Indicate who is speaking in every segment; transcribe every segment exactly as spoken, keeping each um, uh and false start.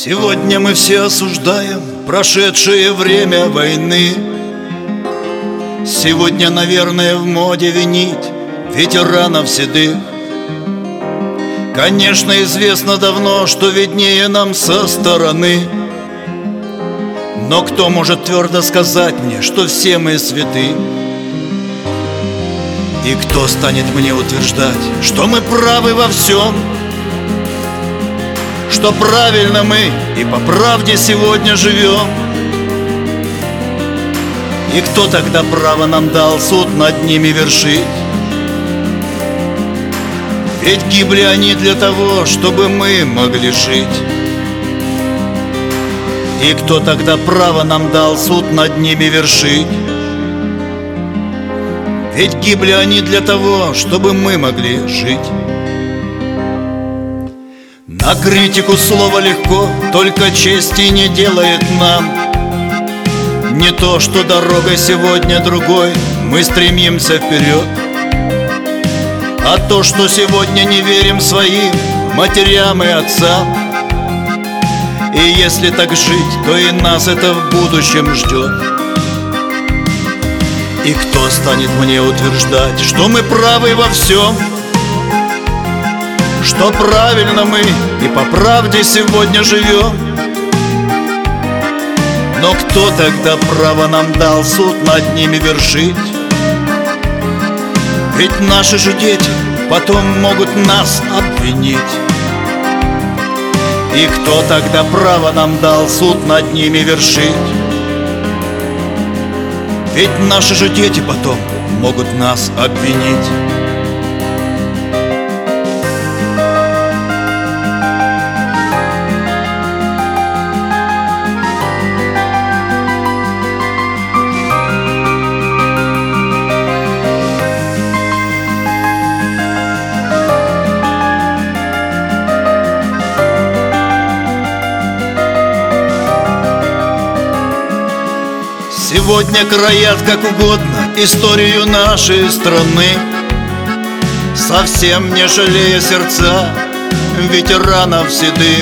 Speaker 1: Сегодня мы все осуждаем прошедшее время войны. Сегодня, наверное, в моде винить ветеранов седых. Конечно, известно давно, что виднее нам со стороны. Но кто может твердо сказать мне, что все мы святы? И кто станет мне утверждать, что мы правы во всем, что правильно мы и по правде сегодня живем? И кто тогда право нам дал суд над ними вершить? Ведь гибли они для того, чтобы мы могли жить. И кто тогда право нам дал суд над ними вершить? Ведь гибли они для того, чтобы мы могли жить. На критику слово легко, только чести не делает нам. Не то, что дорогой сегодня другой мы стремимся вперед, а то, что сегодня не верим своим матерям и отцам. И если так жить, то и нас это в будущем ждет. И кто станет мне утверждать, что мы правы во всем, что правильно мы и по правде сегодня живем? Но кто тогда право нам дал суд над ними вершить? Ведь наши же дети потом могут нас обвинить. И кто тогда право нам дал суд над ними вершить? Ведь наши же дети потом могут нас обвинить. Сегодня краят как угодно историю нашей страны, совсем не жалея сердца ветеранов седых.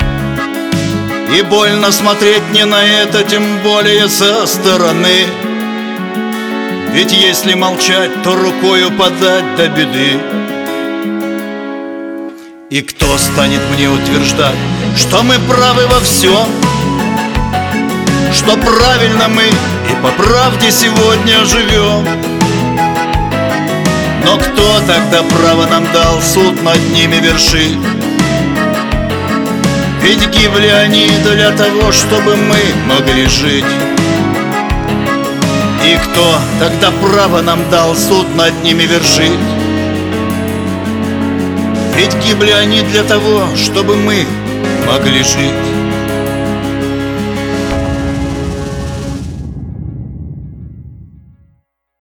Speaker 1: И больно смотреть не на это, тем более со стороны. Ведь если молчать, то рукою подать до беды. И кто станет мне утверждать, что мы правы во всем, что правильно мы и по правде сегодня живем? Но кто тогда право нам дал суд над ними вершить? Ведь гибли они для того, чтобы мы могли жить. И кто тогда право нам дал суд над ними вершить? Ведь гибли они для того, чтобы мы могли жить.